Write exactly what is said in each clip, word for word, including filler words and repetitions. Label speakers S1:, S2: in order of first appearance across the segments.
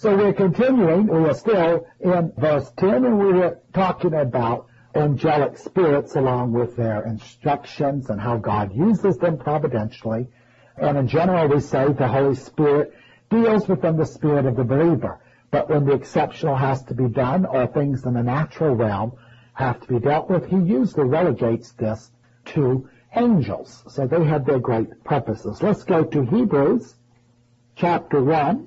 S1: So we're continuing. We are still in verse ten, and we were talking about angelic spirits along with their instructions and how God uses them providentially. And in general, we say the Holy Spirit deals within the spirit of the believer. But when the exceptional has to be done, or things in the natural realm have to be dealt with, he usually relegates this to angels. So they have their great purposes. Let's go to Hebrews chapter one,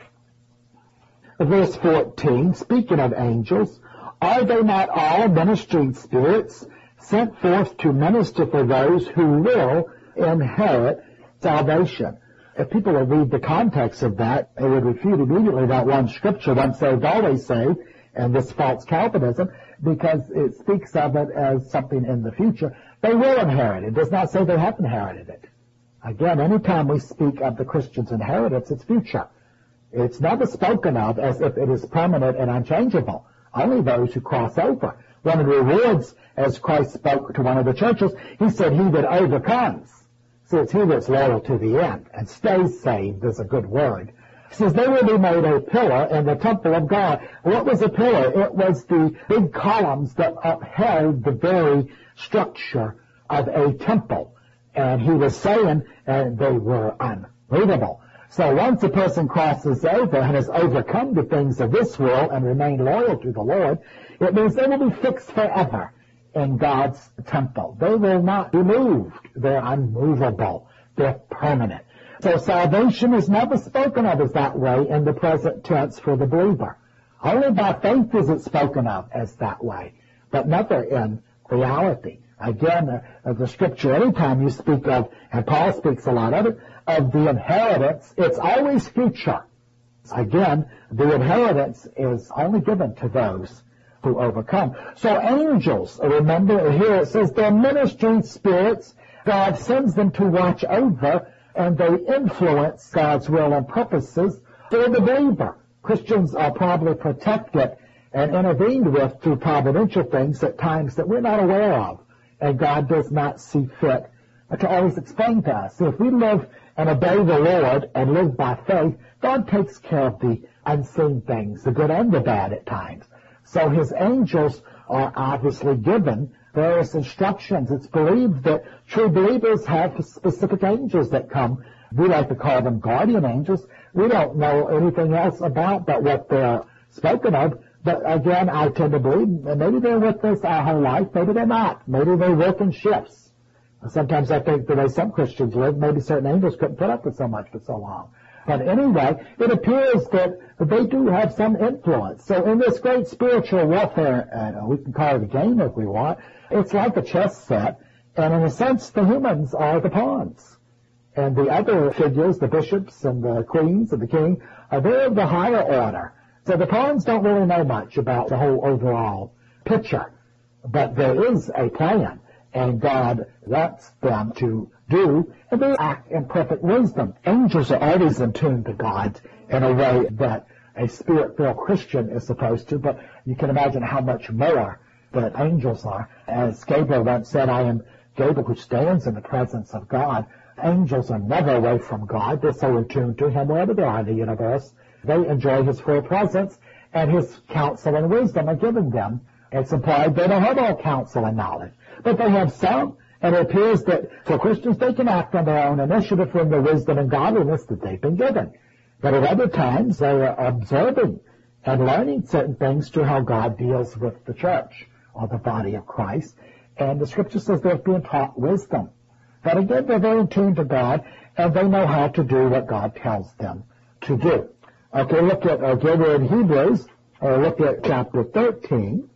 S1: verse fourteen. Speaking of angels, are they not all ministering spirits sent forth to minister for those who will inherit salvation? If people would read the context of that, they would refute immediately that one scripture, once saved, always saved, and this false Calvinism, because it speaks of it as something in the future. They will inherit it. It does not say they have inherited it. Again, anytime we speak of the Christian's inheritance, it's future. It's never spoken of as if it is permanent and unchangeable. Only those who cross over. One of the rewards, as Christ spoke to one of the churches, he said, he that overcomes. So it's he that's loyal to the end and stays saved is a good word. He says, they will be made a pillar in the temple of God. What was a pillar? It was the big columns that upheld the very structure of a temple. And he was saying, and they were unmovable. So once a person crosses over and has overcome the things of this world and remained loyal to the Lord, it means they will be fixed forever in God's temple. They will not be moved. They're unmovable. They're permanent. So salvation is never spoken of as that way in the present tense for the believer. Only by faith is it spoken of as that way, but never in reality. Again, uh, the scripture, anytime you speak of, and Paul speaks a lot of it, of the inheritance, it's always future. Again, the inheritance is only given to those who overcome. So angels, remember here it says they're ministering spirits. God sends them to watch over, and they influence God's will and purposes for the believer. Christians are probably protected and intervened with through providential things at times that we're not aware of, and God does not see fit to always explain to us. So if we live and obey the Lord and live by faith, God takes care of the unseen things, the good and the bad at times. So his angels are obviously given various instructions. It's believed that true believers have specific angels that come. We like to call them guardian angels. We don't know anything else about but what they're spoken of. But again, I tend to believe maybe they're with us our whole life, maybe they're not. Maybe they work in shifts. Sometimes I think the way some Christians live, maybe certain angels couldn't put up with so much for so long. But anyway, it appears that they do have some influence. So in this great spiritual warfare, and we can call it a game if we want, it's like a chess set, and in a sense the humans are the pawns. And the other figures, the bishops and the queens and the king, are they're of the higher order. So the pawns don't really know much about the whole overall picture. But there is a plan, and God wants them to do, and they act in perfect wisdom. Angels are always in tune to God in a way that a spirit-filled Christian is supposed to, but you can imagine how much more that angels are. As Gabriel once said, I am Gabriel who stands in the presence of God. Angels are never away from God. They're so in tune to him wherever they are in the universe. They enjoy his full presence, and his counsel and wisdom are given them. It's implied they don't have all counsel and knowledge, but they have some. And it appears that for Christians, they can act on their own initiative from the wisdom and godliness that they've been given. But at other times, they are observing and learning certain things to how God deals with the church or the body of Christ. And the scripture says they're being taught wisdom. But again, they're very in tune to God, and they know how to do what God tells them to do. Okay, look at, again, we're in Hebrews, or look at chapter thirteen,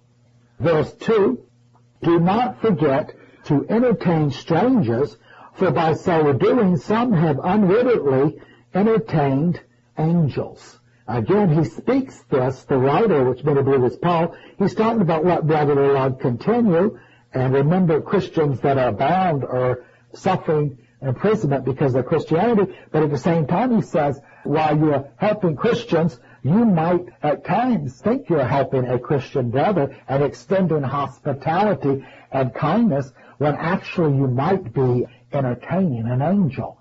S1: verse two. Do not forget to entertain strangers, for by so doing some have unwittingly entertained angels. Again, he speaks this, the writer, which many believe is Paul, he's talking about what brotherly love continue, and remember Christians that are bound or suffering imprisonment because of Christianity, but at the same time he says, while you're helping Christians, you might at times think you're helping a Christian brother and extending hospitality and kindness when actually you might be entertaining an angel.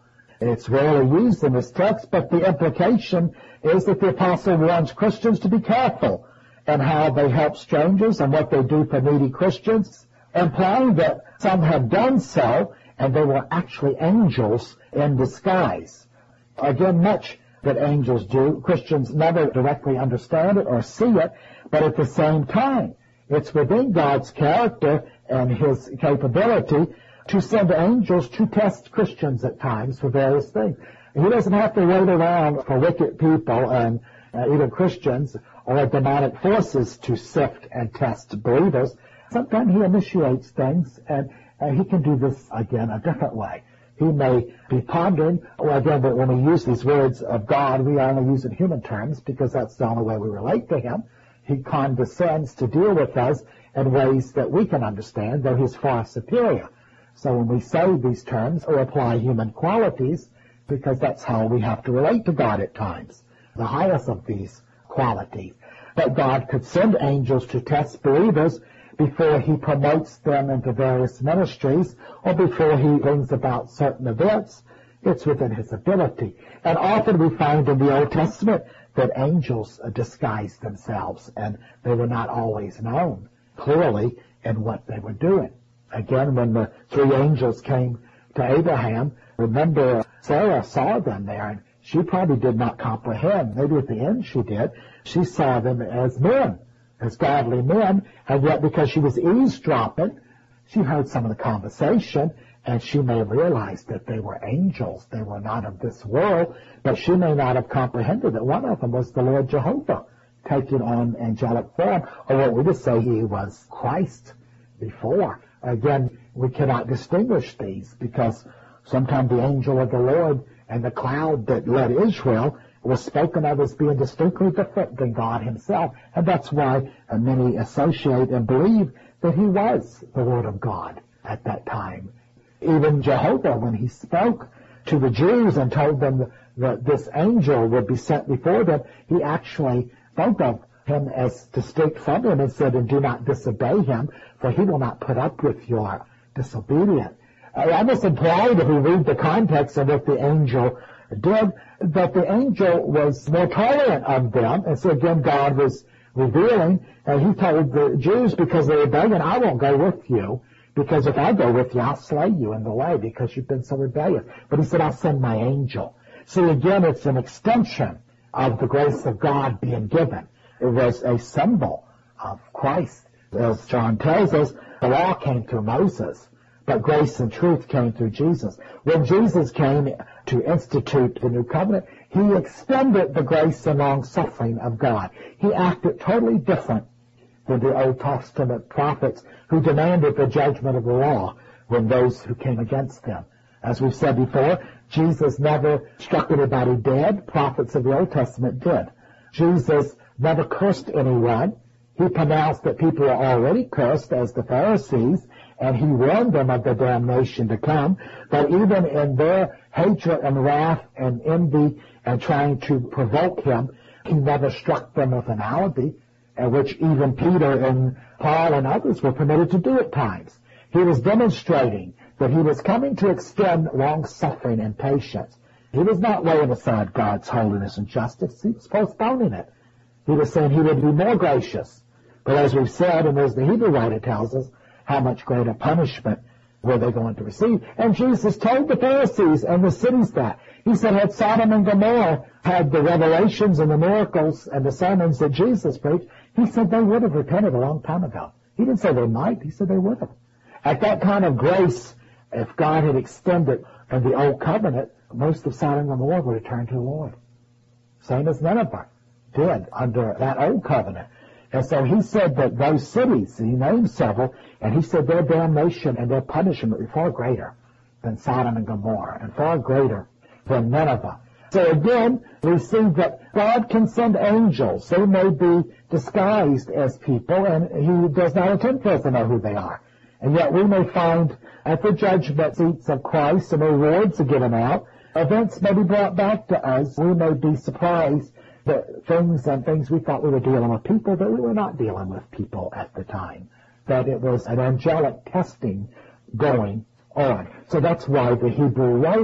S1: It's rarely used in this text, but the implication is that the apostle warns Christians to be careful in how they help strangers and what they do for needy Christians, implying that some have done so and they were actually angels in disguise. Again, much that angels do, Christians never directly understand it or see it, but at the same time, it's within God's character and His capability to send angels to test Christians at times for various things. He doesn't have to wait around for wicked people and uh, even Christians or demonic forces to sift and test believers. Sometimes He initiates things, and uh, He can do this, again, a different way. He may be pondering, well, again, but when we use these words of God, we only use in human terms because that's the only way we relate to Him. He condescends to deal with us in ways that we can understand, though He's far superior. So when we say these terms or apply human qualities, because that's how we have to relate to God at times, the highest of these qualities. But God could send angels to test believers before He promotes them into various ministries or before He brings about certain events. It's within His ability. And often we find in the Old Testament that angels disguised themselves, and they were not always known clearly in what they were doing. Again, when the three angels came to Abraham, remember Sarah saw them there, and she probably did not comprehend. Maybe at the end she did. She saw them as men, as godly men, and yet because she was eavesdropping, she heard some of the conversation, and she may have realized that they were angels. They were not of this world, but she may not have comprehended that one of them was the Lord Jehovah, taking on angelic form, or what we would say He was Christ before. Again, we cannot distinguish these because sometimes the angel of the Lord and the cloud that led Israel was spoken of as being distinctly different than God Himself. And that's why many associate and believe that He was the Word of God at that time. Even Jehovah, when He spoke to the Jews and told them that this angel would be sent before them, He actually spoke of Him as distinct from Him and said, and do not disobey Him, for He will not put up with your disobedience. I almost implied, if we read the context of what the angel did, that the angel was more tolerant of them. And so again, God was revealing, and He told the Jews, because they were begging, I won't go with you, because if I go with you, I'll slay you in the way, because you've been so rebellious. But He said, I'll send my angel. So again, it's an extension of the grace of God being given. It was a symbol of Christ. As John tells us, the law came through Moses, but grace and truth came through Jesus. When Jesus came to institute the new covenant, He extended the grace and long-suffering of God. He acted totally different than the Old Testament prophets who demanded the judgment of the law when those who came against them. As we've said before, Jesus never struck anybody dead. Prophets of the Old Testament did. Jesus never cursed anyone. He pronounced that people were already cursed, as the Pharisees, and He warned them of the damnation to come. But even in their hatred and wrath and envy and trying to provoke Him, He never struck them with finality, which even Peter and Paul and others were permitted to do at times. He was demonstrating that He was coming to extend long-suffering and patience. He was not laying aside God's holiness and justice. He was postponing it. He was saying He would be more gracious. But as we've said, and as the Hebrew writer tells us, how much greater punishment were they going to receive? And Jesus told the Pharisees and the cities that. He said, had Sodom and Gomorrah had the revelations and the miracles and the sermons that Jesus preached, He said they would have repented a long time ago. He didn't say they might. He said they would have. At that kind of grace, if God had extended in the Old Covenant, most of Sodom and Gomorrah would have turned to the Lord. Same as Nineveh did under that Old Covenant. And so He said that those cities, He named several, and He said their damnation and their punishment would be far greater than Sodom and Gomorrah, and far greater than Nineveh. So again, we see that God can send angels. They may be disguised as people, and He does not attempt for us to know who they are. And yet we may find at the judgment seats of Christ, and rewards are given out, events may be brought back to us. We may be surprised that things and things we thought we were dealing with people, that we were not dealing with people at the time. That it was an angelic testing going on. So that's why the Hebrew writer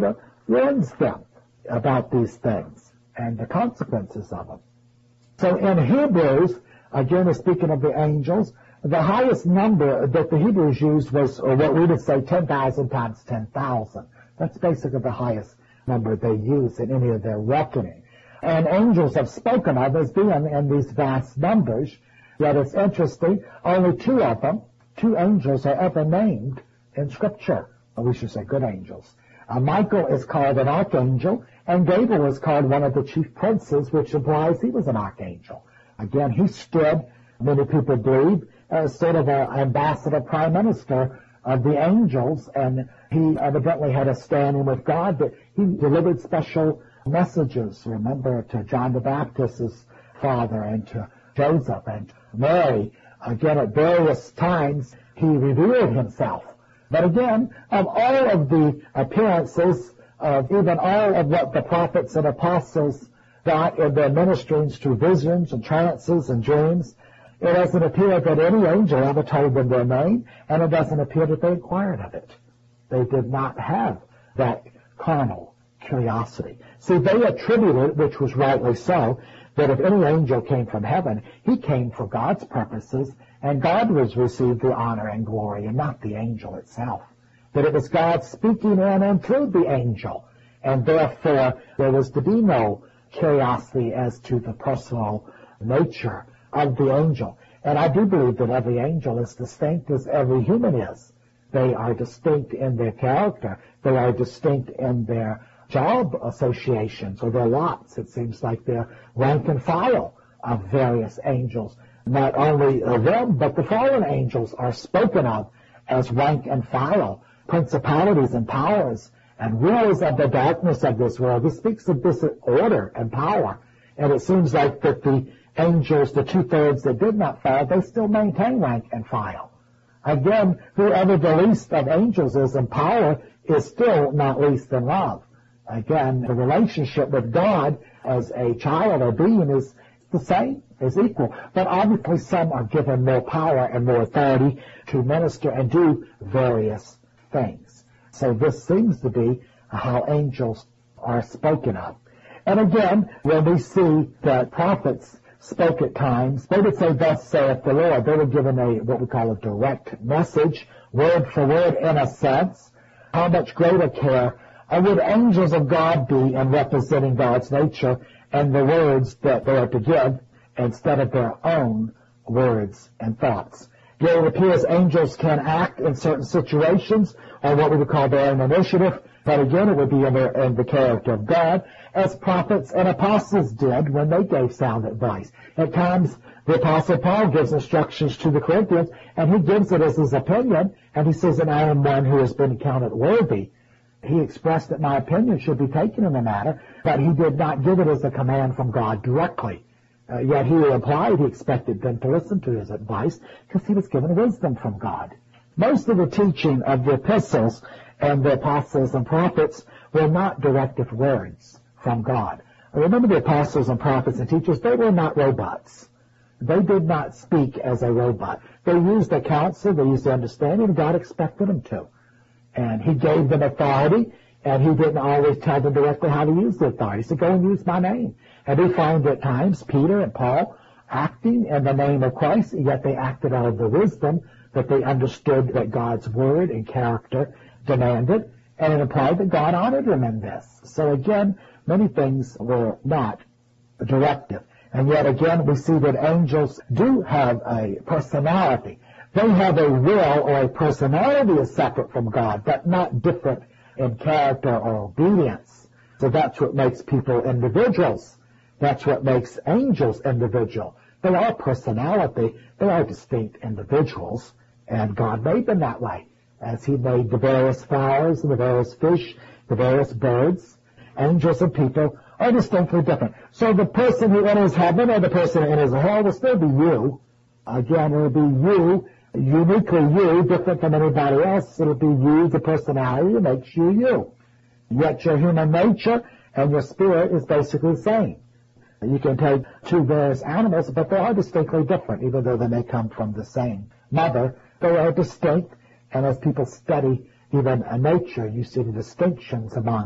S1: warns them about these things and the consequences of them. So in Hebrews, again, speaking of the angels, the highest number that the Hebrews used was, or what we would say, ten thousand times ten thousand. That's basically the highest number they use in any of their reckoning. And angels have spoken of as being in these vast numbers. Yet it's interesting, only two of them, two angels, are ever named in Scripture. Or we should say good angels. Uh, Michael is called an archangel, and Gabriel is called one of the chief princes, which implies he was an archangel. Again, he stood, many people believe, as sort of an ambassador prime minister of the angels, and he evidently had a standing with God that he delivered special messages, remember, to John the Baptist's father and to Joseph and Mary. Again, at various times, he revealed himself. But again, of all of the appearances, of even all of what the prophets and apostles got in their ministerings through visions and trances and dreams, it doesn't appear that any angel ever told them their name, and it doesn't appear that they inquired of it. They did not have that carnal curiosity. See, they attributed, which was rightly so, that if any angel came from heaven, he came for God's purposes, and God was received the honor and glory, and not the angel itself. That it was God speaking in and through the angel, and therefore there was to be no curiosity as to the personal nature of the angel. And I do believe that every angel is distinct as every human is. They are distinct in their character. They are distinct in their job associations or their lots. It seems like their rank and file of various angels. Not only them, but the fallen angels are spoken of as rank and file, principalities and powers, and rulers of the darkness of this world. He speaks of this order and power. And it seems like that the angels, the two-thirds that did not fall, they still maintain rank and file. Again, whoever the least of angels is in power is still not least in love. Again, the relationship with God as a child or being is the same, is equal. But obviously some are given more power and more authority to minister and do various things. So this seems to be how angels are spoken of. And again, when we see that prophets spoke at times, they would say, "Thus saith the Lord." They were given a, what we call a direct message, word for word in a sense. How much greater care would angels of God be in representing God's nature and the words that they are to give instead of their own words and thoughts? Yet it appears angels can act in certain situations on what we would call their own initiative, but again it would be in, their, in the character of God, as prophets and apostles did when they gave sound advice. At times the Apostle Paul gives instructions to the Corinthians, and he gives it as his opinion, and he says that I am one who has been counted worthy. He expressed that my opinion should be taken in the matter, but he did not give it as a command from God directly. Uh, yet he implied he expected them to listen to his advice because he was given wisdom from God. Most of the teaching of the epistles and the apostles and prophets were not directive words from God. Remember, the apostles and prophets and teachers, they were not robots. They did not speak as a robot. They used their counsel, they used their understanding, and God expected them to. And he gave them authority, and he didn't always tell them directly how to use the authority. He said, go and use my name. And we find at times Peter and Paul acting in the name of Christ, yet they acted out of the wisdom that they understood that God's word and character demanded, and it implied that God honored them in this. So again, many things were not directive. And yet again, we see that angels do have a personality. They have a will, or a personality is separate from God, but not different in character or obedience. So that's what makes people individuals. That's what makes angels individual. They are personality. They are distinct individuals, and God made them that way. As he made the various flowers and the various fish, the various birds, angels and people are distinctly different. So the person who enters heaven or the person who enters hell will still be you. Again, it will be you, uniquely you, different from anybody else. It will be you, the personality that makes you you. Yet your human nature and your spirit is basically the same. You can take two various animals, but they are distinctly different, even though they may come from the same mother. They are distinct, and as people study even nature, you see the distinctions among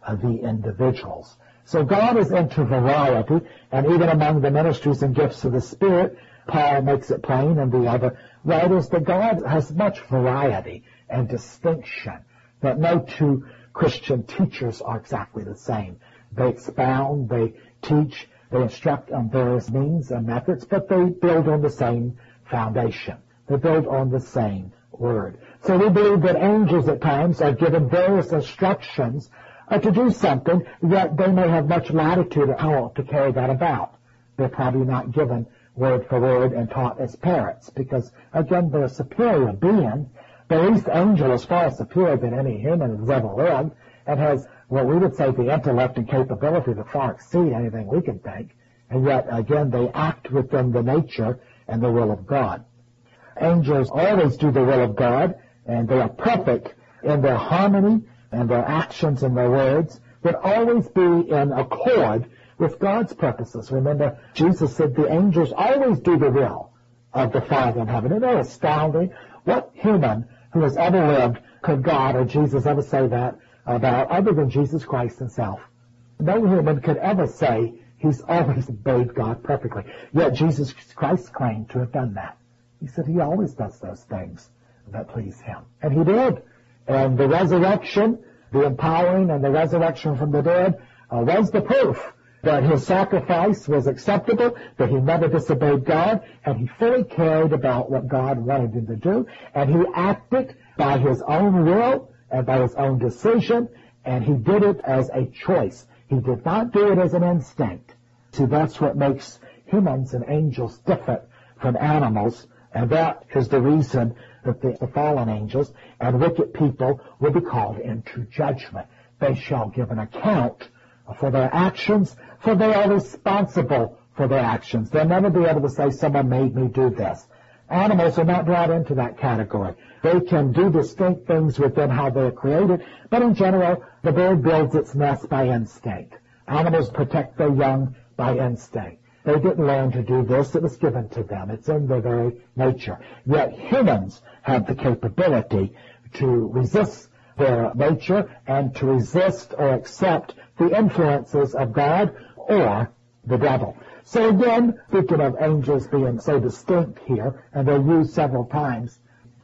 S1: uh, the individuals. So God is into variety, and even among the ministries and gifts of the Spirit, Paul makes it plain, and the other writers, that God has much variety and distinction, that no two Christian teachers are exactly the same. They expound, they teach, they instruct on various means and methods, but they build on the same foundation. They build on the same word. So we believe that angels at times are given various instructions uh, to do something, yet they may have much latitude and power to carry that about. They're probably not given word for word and taught as parents, because, again, they're a superior being. The least angel is far superior than any human who's ever lived, and has what we would say the intellect and capability to far exceed anything we can think. And yet, again, they act within the nature and the will of God. Angels always do the will of God, and they are perfect in their harmony, and their actions and their words would always be in accord with God's purposes. Remember, Jesus said the angels always do the will of the Father in heaven. Isn't that astounding? What human who has ever lived could God or Jesus ever say that about other than Jesus Christ himself? No human could ever say he's always obeyed God perfectly. Yet Jesus Christ claimed to have done that. He said he always does those things that please him. And he did. And the resurrection, the empowering and the resurrection from the dead uh, was the proof that his sacrifice was acceptable, that he never disobeyed God, and he fully carried about what God wanted him to do, and he acted by his own will and by his own decision, and he did it as a choice. He did not do it as an instinct. See, that's what makes humans and angels different from animals, and that is the reason that the, the fallen angels and wicked people will be called into judgment. They shall give an account for their actions, for they are responsible for their actions. They'll never be able to say, someone made me do this. Animals are not brought into that category. They can do distinct things within how they're created, but in general, the bird builds its nest by instinct. Animals protect their young by instinct. They didn't learn to do this. It was given to them. It's in their very nature. Yet humans have the capability to resist their nature and to resist or accept the influences of God or the devil. So again, speaking of angels being so distinct here, and they're used several times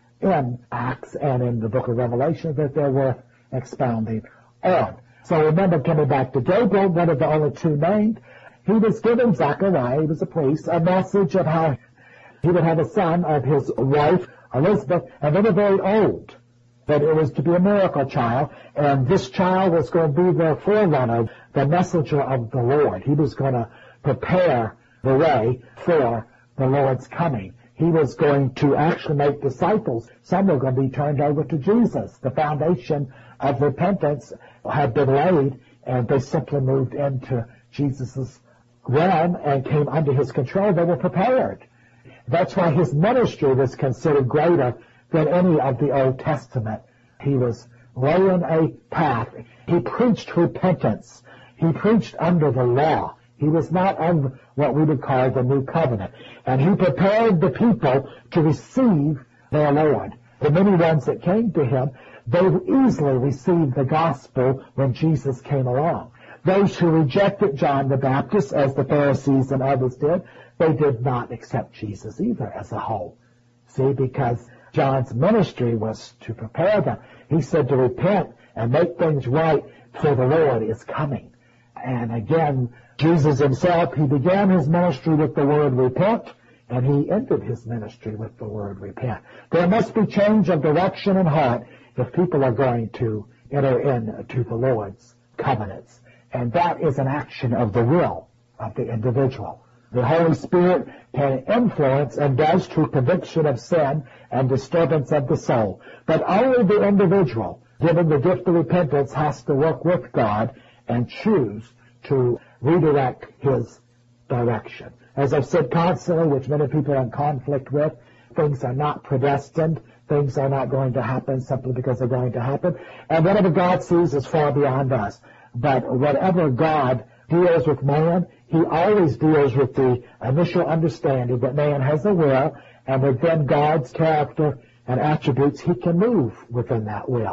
S1: in Acts and in the book of Revelation, that they're worth expounding on. So remember, coming back to Gabriel, one of the only two named, he was given, Zechariah, he was a priest, a message of how he would have a son of his wife, Elizabeth, and they were very old. That it was to be a miracle child, and this child was going to be the forerunner, the messenger of the Lord. He was going to prepare the way for the Lord's coming. He was going to actually make disciples. Some were going to be turned over to Jesus. The foundation of repentance had been laid, and they simply moved into Jesus' realm and came under his control. They were prepared. That's why his ministry was considered greater than any of the Old Testament. He was laying a path. He preached repentance. He preached under the law. He was not on what we would call the New Covenant. And he prepared the people to receive their Lord. The many ones that came to him, they easily received the gospel when Jesus came along. Those who rejected John the Baptist, as the Pharisees and others did, they did not accept Jesus either as a whole. See, because John's ministry was to prepare them. He said to repent and make things right, for the Lord is coming. And again, Jesus himself, he began his ministry with the word repent, and he ended his ministry with the word repent. There must be change of direction and heart if people are going to enter into the Lord's covenants. And that is an action of the will of the individual. The Holy Spirit can influence and does through conviction of sin and disturbance of the soul. But only the individual, given the gift of repentance, has to work with God and choose to redirect his direction. As I've said constantly, which many people are in conflict with, things are not predestined. Things are not going to happen simply because they're going to happen. And whatever God sees is far beyond us. But whatever God deals with man, he always deals with the initial understanding that man has a will, and within God's character and attributes, he can move within that will.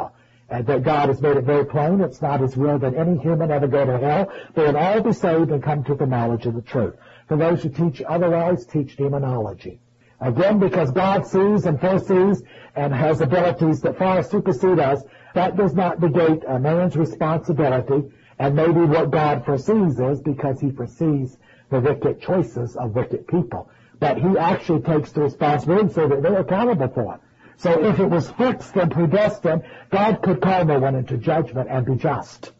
S1: And that God has made it very plain. It's not His will that any human ever go to hell. They would all be saved and come to the knowledge of the truth. For those who teach otherwise, teach demonology. Again, because God sees and foresees and has abilities that far supersede us, that does not negate a man's responsibility. And maybe what God foresees is because He foresees the wicked choices of wicked people. But He actually takes the responsibility so that they're accountable for it. So if it was fixed and predestined, God could call no one into judgment and be just.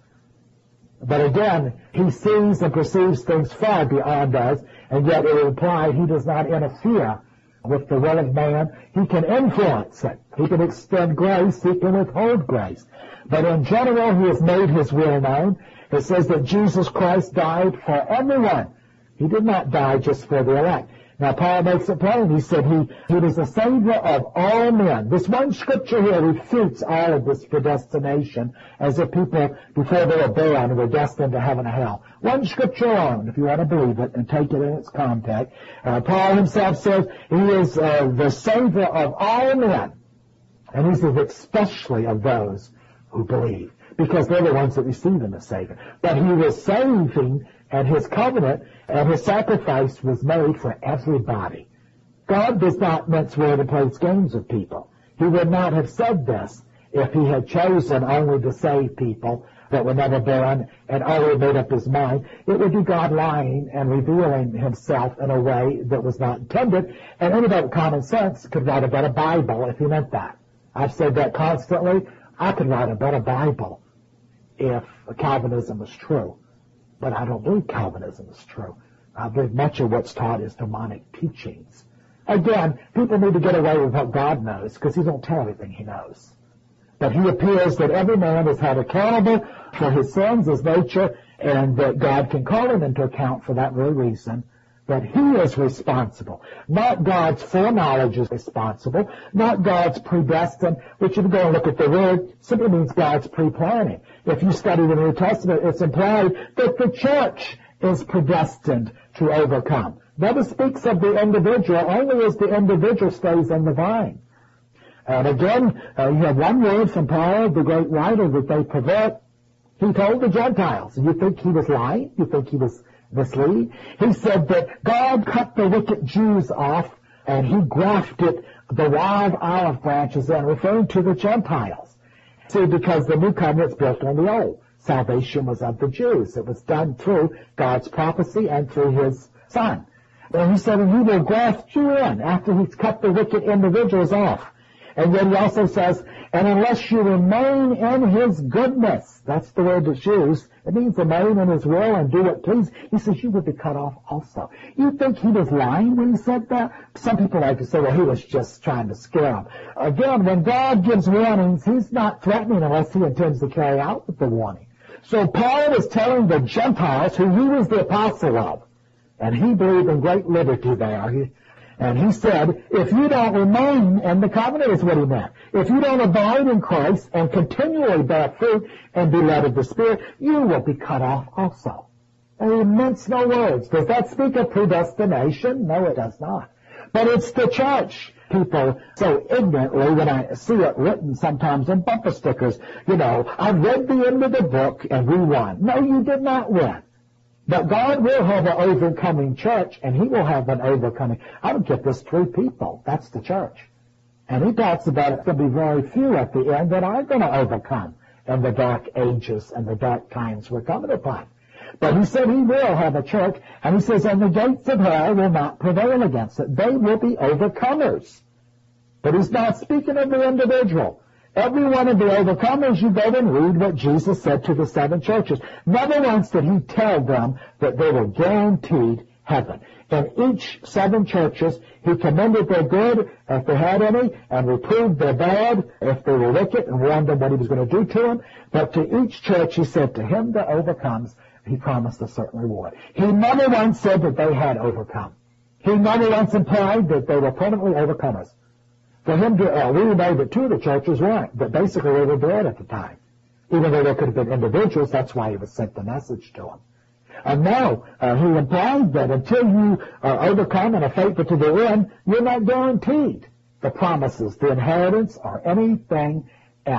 S1: But again, He sees and perceives things far beyond us, and yet it would imply He does not interfere with the will of man. He can influence it. He can extend grace. He can withhold grace. But in general, He has made His will known. It says that Jesus Christ died for everyone. He did not die just for the elect. Now, Paul makes it plain. He said he, he was the Savior of all men. This one scripture here refutes all of this predestination as if people, before they were born, were destined to heaven or hell. One scripture alone, if you want to believe it and take it in its context. Uh, Paul himself says he is uh, the Savior of all men. And he says especially of those who believe, because they're the ones that receive Him as Savior. But He was saving, and His covenant and His sacrifice was made for everybody. God does not mince word and plays games with people. He would not have said this if He had chosen only to save people that were never born and already made up His mind. It would be God lying and revealing Himself in a way that was not intended, and anybody with common sense could write a better Bible if He meant that. I've said that constantly. I could write a better Bible if Calvinism was true. But I don't believe Calvinism is true. I believe much of what's taught is demonic teachings. Again, people need to get away with what God knows, because He don't tell everything He knows. But He appears that every man is held accountable for his sins, his nature, and that God can call him into account for that very reason, that he is responsible. Not God's foreknowledge is responsible, not God's predestined, which if you go and look at the word, simply means God's pre-planning. If you study the New Testament, it's implied that the church is predestined to overcome. Never speaks of the individual, only as the individual stays in the vine. And again, uh, you have one word from Paul, the great writer, that they pervert. He told the Gentiles. You think he was lying? You think he was misleading? He said that God cut the wicked Jews off and He grafted the wild olive branches in, referring to the Gentiles. See, because the new covenant's built on the old. Salvation was of the Jews. It was done through God's prophecy and through His Son. And He said, and He will graft you in after He's cut the wicked individuals off. And then He also says, and unless you remain in His goodness, that's the word that's used, it means remain in His will and do what please. He says you will be cut off also. You think He was lying when He said that? Some people like to say, well, He was just trying to scare them. Again, when God gives warnings, He's not threatening unless He intends to carry out the warning. So Paul is telling the Gentiles, who he was the apostle of, and he believed in great liberty there. He, and he said, if you don't remain in the covenant, is what he meant. If you don't abide in Christ and continually bear fruit and be led of the Spirit, you will be cut off also. And he mints no words. Does that speak of predestination? No, it does not. But it's the church. People so ignorantly, when I see it written sometimes in bumper stickers, you know, I read the end of the book and we won. No, you did not win. But God will have an overcoming church, and He will have an overcoming. I don't get this three people. That's the church. And He talks about it's going to be very few at the end that are going to overcome in the dark ages and the dark times we're coming upon. But He said He will have a church, and He says, and the gates of hell will not prevail against it. They will be overcomers. But He's not speaking of the individual. Every one of the overcomers, you go and read what Jesus said to the seven churches. Never once did He tell them that they were guaranteed heaven. In each seven churches, He commended their good, if they had any, and reproved their bad, if they were wicked, and warned them what He was going to do to them. But to each church, He said, to him that overcomes, He promised a certain reward. He never once said that they had overcome. He never once implied that they were permanently overcomers. For him to, uh, we know that two of the churches weren't, but basically they were dead at the time. Even though there could have been individuals, that's why He was sent the message to them. And now, uh, He implied that until you uh, overcome and are faithful to the end, you're not guaranteed the promises, the inheritance, or anything else.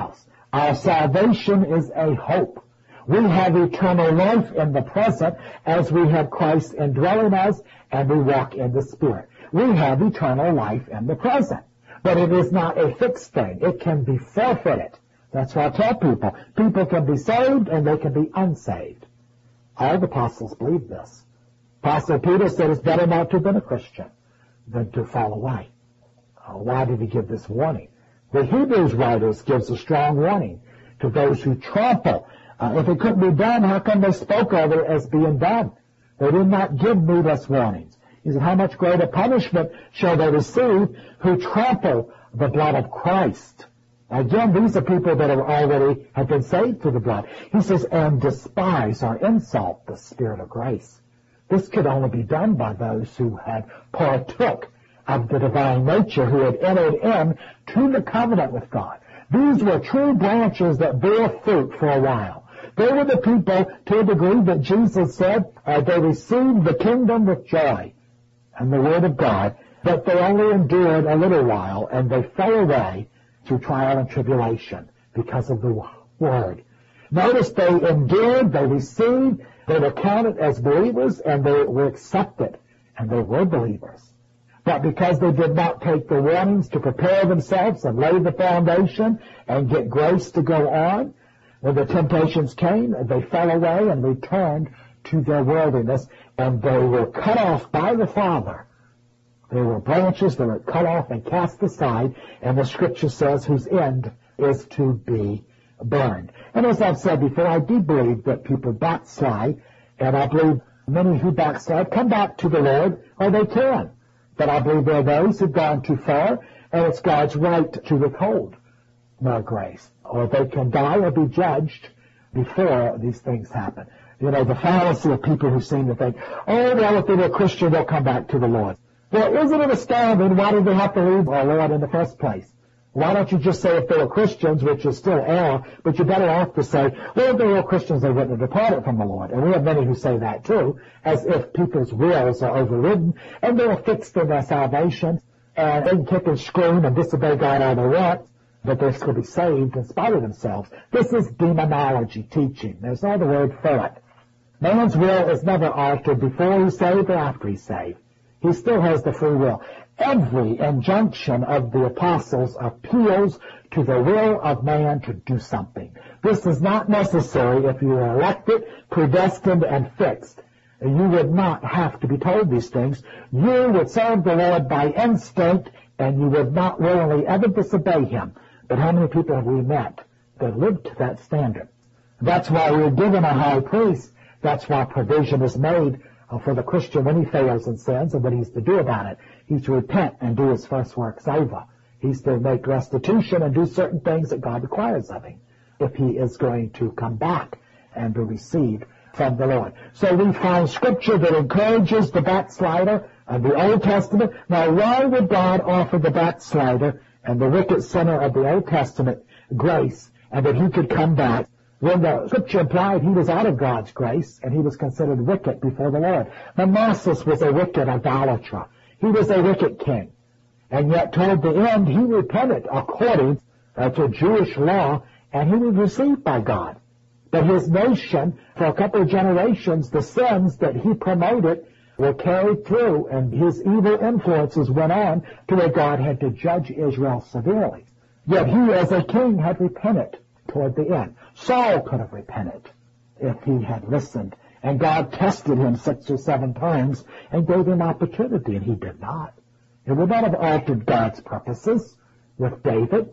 S1: Our salvation is a hope. We have eternal life in the present as we have Christ indwelling us and we walk in the Spirit. We have eternal life in the present. But it is not a fixed thing. It can be forfeited. That's what I tell people. People can be saved and they can be unsaved. All the apostles believe this. Apostle Peter said it's better not to have been a Christian than to fall away. Uh, why did he give this warning? The Hebrews writers gives a strong warning to those who trample. Uh, if it couldn't be done, how come they spoke of it as being done? They did not give needless warnings. He said, how much greater punishment shall they receive who trample the blood of Christ? Again, these are people that are already have been saved through the blood. He says, and despise or insult the Spirit of grace. This could only be done by those who had partook of the divine nature, who had entered in to the covenant with God. These were true branches that bore fruit for a while. They were the people, to a degree, that Jesus said uh, they received the kingdom with joy and the word of God, but they only endured a little while, and they fell away through trial and tribulation because of the word. Notice they endured, they received, they were counted as believers, and they were accepted, and they were believers. But because they did not take the warnings to prepare themselves and lay the foundation and get grace to go on, when the temptations came, they fell away and returned to their worldliness, and they were cut off by the Father. They were branches that were cut off and cast aside, and the Scripture says whose end is to be burned. And as I've said before, I do believe that people backslide, and I believe many who backslide come back to the Lord, or they can. But I believe there are those who've gone too far, and it's God's right to withhold their grace. Or they can die or be judged before these things happen. You know, the fallacy of people who seem to think, oh, well, if they're a Christian, they'll come back to the Lord. Well, isn't it astounding? Why did they have to leave our Lord in the first place? Why don't you just say if they were Christians, which is still error, but you're better off to say, well, if they were Christians, they wouldn't have departed from the Lord. And we have many who say that too, as if people's wills are overridden, and they are fixed in their salvation, and they can kick and scream and disobey God all they want, but they're still be saved in spite of themselves. This is demonology teaching. There's no other word for it. Man's will is never altered before he's saved or after he's saved. He still has the free will. Every injunction of the apostles appeals to the will of man to do something. This is not necessary if you are elected, predestined, and fixed. You would not have to be told these things. You would serve the Lord by instinct, and you would not willingly ever disobey him. But how many people have we met that lived to that standard? That's why we're given a high priest. That's why provision is made for the Christian when he fails and sins, and what he's to do about it. He's to repent and do his first works over. He's to make restitution and do certain things that God requires of him if he is going to come back and be received from the Lord. So we find Scripture that encourages the backslider of the Old Testament. Now, why would God offer the backslider and the wicked sinner of the Old Testament grace, and that he could come back, when the Scripture implied he was out of God's grace and he was considered wicked before the Lord? Manasseh was a wicked idolater. He was a wicked king. And yet toward the end he repented according uh, to Jewish law, and he was received by God. But his nation, for a couple of generations, the sins that he promoted were carried through, and his evil influences went on to where God had to judge Israel severely. Yet he as a king had repented toward the end. Saul could have repented if he had listened, and God tested him six or seven times and gave him opportunity, and he did not. It would not have altered God's purposes with David.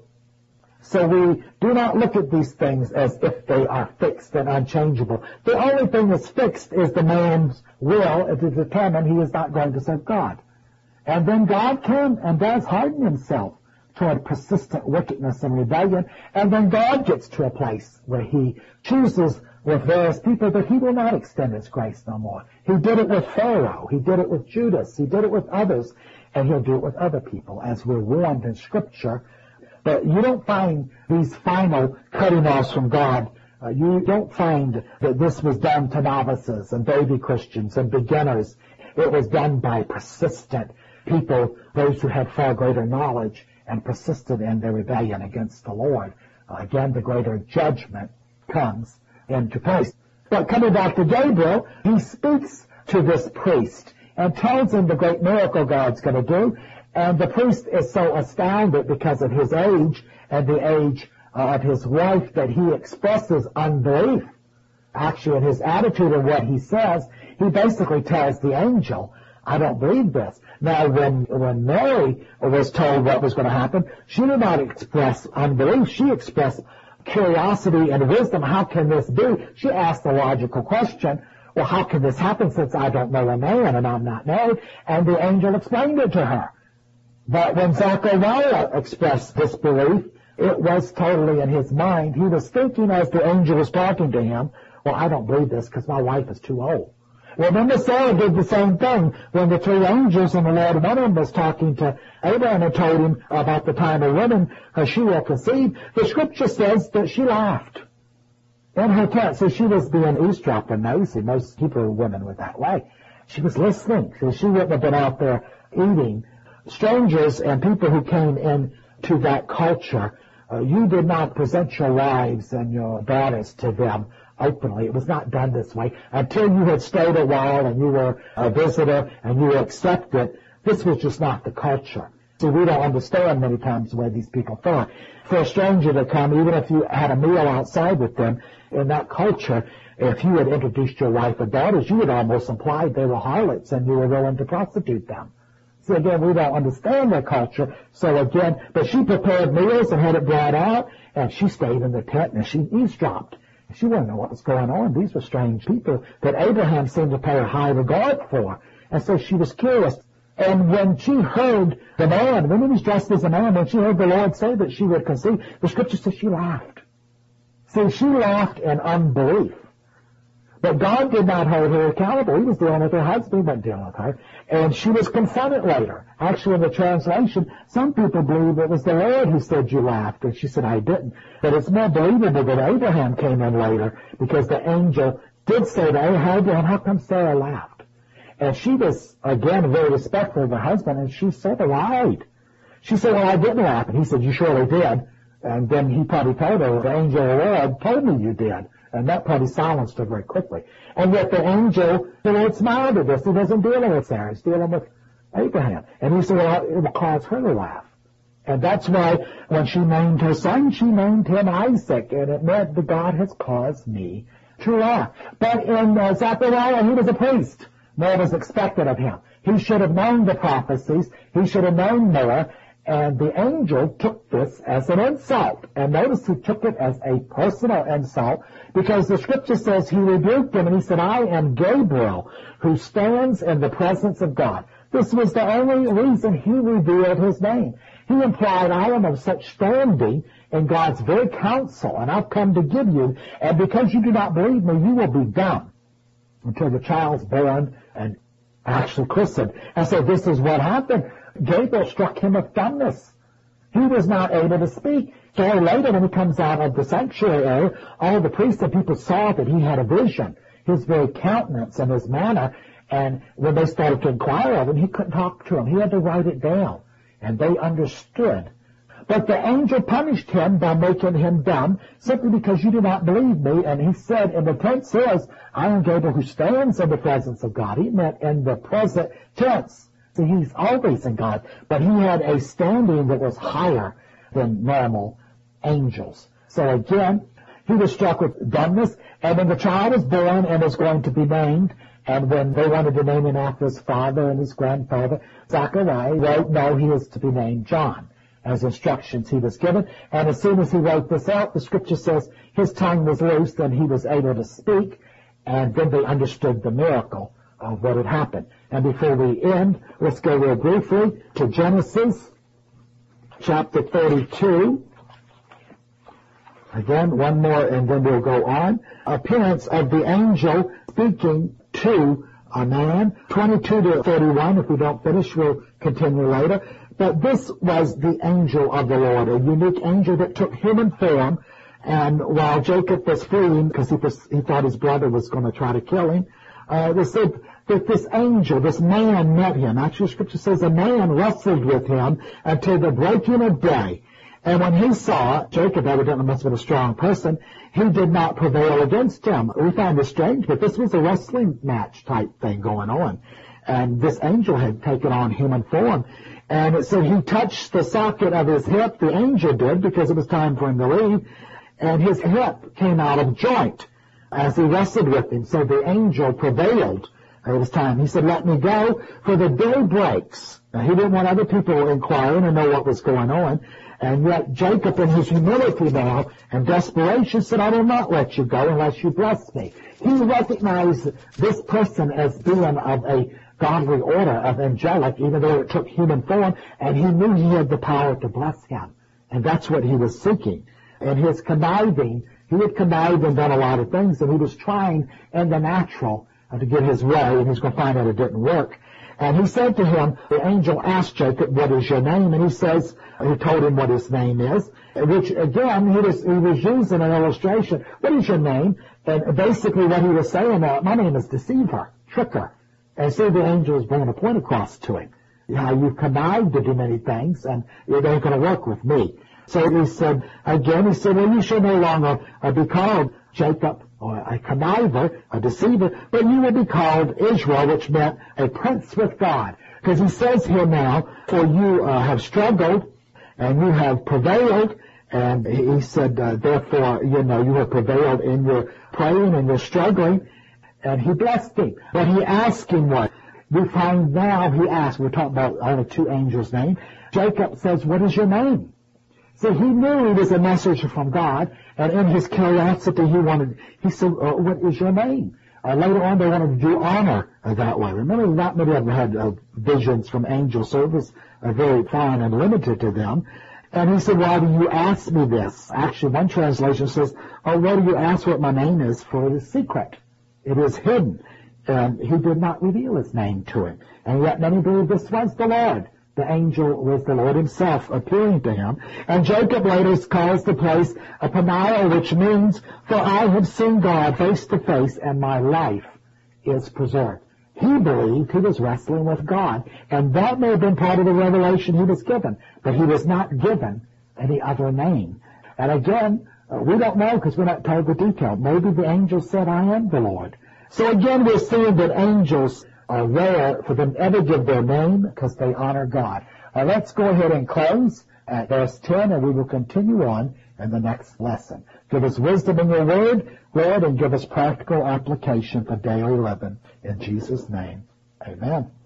S1: So we do not look at these things as if they are fixed and unchangeable. The only thing that's fixed is the man's will to determine he is not going to serve God. And then God can and does harden himself toward persistent wickedness and rebellion, and then God gets to a place where he chooses with various people that he will not extend his grace no more. He did it with Pharaoh, he did it with Judas, he did it with others, and he'll do it with other people, as we're warned in Scripture. But you don't find these final cutting offs from God. Uh, you don't find that this was done to novices and baby Christians and beginners. It was done by persistent people, those who had far greater knowledge and persisted in their rebellion against the Lord. again, the greater judgment comes into place. But coming back to Gabriel, he speaks to this priest and tells him the great miracle God's going to do. And the priest is so astounded because of his age and the age uh, of his wife that he expresses unbelief. Actually, in his attitude and what he says, he basically tells the angel, I don't believe this. Now, when, when Mary was told what was going to happen, she did not express unbelief. She expressed curiosity and wisdom. How can this be? She asked the logical question, well, how can this happen since I don't know a man and I'm not married? And the angel explained it to her. But when Zechariah expressed disbelief, it was totally in his mind. He was thinking as the angel was talking to him, well, I don't believe this because my wife is too old. Well, then the Sarah did the same thing when the three angels and the Lord, one of them was talking to Abraham and told him about the time of women, because she will conceive. The scripture says that she laughed in her tent. So she was being eavesdropping, nosy. Most Hebrew women were that way. She was listening. So she wouldn't have been out there eating. Strangers and people who came in to that culture, uh, you did not present your wives and your daughters to them openly. It was not done this way. Until you had stayed a while and you were a visitor and you were accepted, this was just not the culture. So we don't understand many times the way these people thought. For a stranger to come, even if you had a meal outside with them, in that culture, if you had introduced your wife or daughters, you would almost imply they were harlots and you were willing to prostitute them. So again, we don't understand their culture. So again, but she prepared meals and had it brought out, and she stayed in the tent and she eavesdropped. She didn't know what was going on. These were strange people that Abraham seemed to pay a high regard for. And so she was curious. And when she heard the man, when he was dressed as a man, when she heard the Lord say that she would conceive, the scripture says she laughed. See, she laughed in unbelief. But God did not hold her accountable. He was dealing with her husband, he wasn't dealing with her. And she was confronted later. Actually, in the translation, some people believe it was the Lord who said you laughed. And she said, I didn't. But it's more believable that Abraham came in later, because the angel did say to Abraham, how come Sarah laughed? And she was, again, very respectful of her husband, and she sort of lied. She said, well, I didn't laugh. And he said, you surely did. And then he probably told her, the angel of the Lord told me you did. And that probably silenced her very quickly. And yet the angel, the Lord smiled at this. He doesn't deal with Sarah. He's dealing with Abraham. And he said, well, it will cause her to laugh. And that's why when she named her son, she named him Isaac. And it meant that God has caused me to laugh. But in uh, Zechariah, he was a priest. More was expected of him. He should have known the prophecies. He should have known more. And the angel took this as an insult. And notice he took it as a personal insult, because the scripture says he rebuked him and he said, I am Gabriel, who stands in the presence of God. This was the only reason he revealed his name. He implied, I am of such standing in God's very counsel, and I've come to give you, and because you do not believe me, you will be dumb until the child's born and actually christened. And so this is what happened. Gabriel struck him with dumbness. He was not able to speak. So later, when he comes out of the sanctuary area, all the priests and people saw that he had a vision, his very countenance and his manner. And when they started to inquire of him, he couldn't talk to them. He had to write it down. And they understood. But the angel punished him by making him dumb, simply because you do not believe me. And he said, and the text says, I am Gabriel who stands in the presence of God. He meant in the present tense. See, he's always in God. But he had a standing that was higher than normal angels. So again, he was struck with dumbness. And when the child was born and was going to be named, and when they wanted to name him after his father and his grandfather, Zechariah wrote, no, he is to be named John, as instructions he was given. And as soon as he wrote this out, the scripture says his tongue was loosed and he was able to speak, and then they understood the miracle of what had happened. And before we end, let's go real briefly to Genesis chapter thirty-two. Again, one more and then we'll go on. Appearance of the angel speaking to a man. twenty-two to thirty-one. If we don't finish, we'll continue later. But this was the angel of the Lord, a unique angel that took human form. And while Jacob was fleeing, because he, he thought his brother was going to try to kill him, uh, they said that this angel, this man met him. Actually, Scripture says a man wrestled with him until the breaking of day. And when he saw Jacob, evidently must have been a strong person, he did not prevail against him. We found this strange, but this was a wrestling match type thing going on. And this angel had taken on human form. And it said he touched the socket of his hip, the angel did, because it was time for him to leave, and his hip came out of joint as he wrestled with him. So the angel prevailed. It was time. He said, let me go, for the day breaks. Now, he didn't want other people inquiring and know what was going on. And yet Jacob, in his humility now and desperation, said, I will not let you go unless you bless me. He recognized this person as being of a godly order, of angelic, even though it took human form, and he knew he had the power to bless him. And that's what he was seeking. And his conniving, he had connived and done a lot of things, and he was trying in the natural uh, to get his way, and he's going to find out it didn't work. And he said to him, the angel asked Jacob, what is your name? And he says, he told him what his name is, which again, he was, he was using an illustration. What is your name? And basically what he was saying, uh, my name is Deceiver, Tricker. And see, the angel is bringing a point across to him. How you've connived to do many things, and it ain't going to work with me. So he said, again, he said, well, you shall no longer uh, be called Jacob, or a conniver, a deceiver, but you will be called Israel, which meant a prince with God. Because he says here now, for you uh, have struggled, and you have prevailed, and he said, uh, therefore, you know, you have prevailed in your praying and your struggling, and he blessed him. But he asked him what? We find now, he asked, we're talking about only two angels' names. Jacob says, what is your name? See, he knew it was a message from God, and in his curiosity, he wanted, he said, uh, what is your name? Uh, later on, they wanted to do honor uh, that way. Remember, not many of them had uh, visions from angels, so it was uh, very fine and limited to them. And he said, why do you ask me this? Actually, one translation says, oh, why do you ask what my name is? For it is secret. It is hidden. And he did not reveal his name to him. And yet many believe this was the Lord. The angel was the Lord himself appearing to him. And Jacob later calls the place a Peniel, which means, for I have seen God face to face, and my life is preserved. He believed he was wrestling with God, and that may have been part of the revelation he was given, but he was not given any other name. And again, uh, we don't know because we're not told the detail. Maybe the angel said, I am the Lord. So again, we're seeing that angels are rare for them ever give their name because they honor God. Uh, let's go ahead and close at verse ten, and we will continue on in the next lesson. Give us wisdom in your word, Lord, and give us practical application for daily living. In Jesus' name, amen.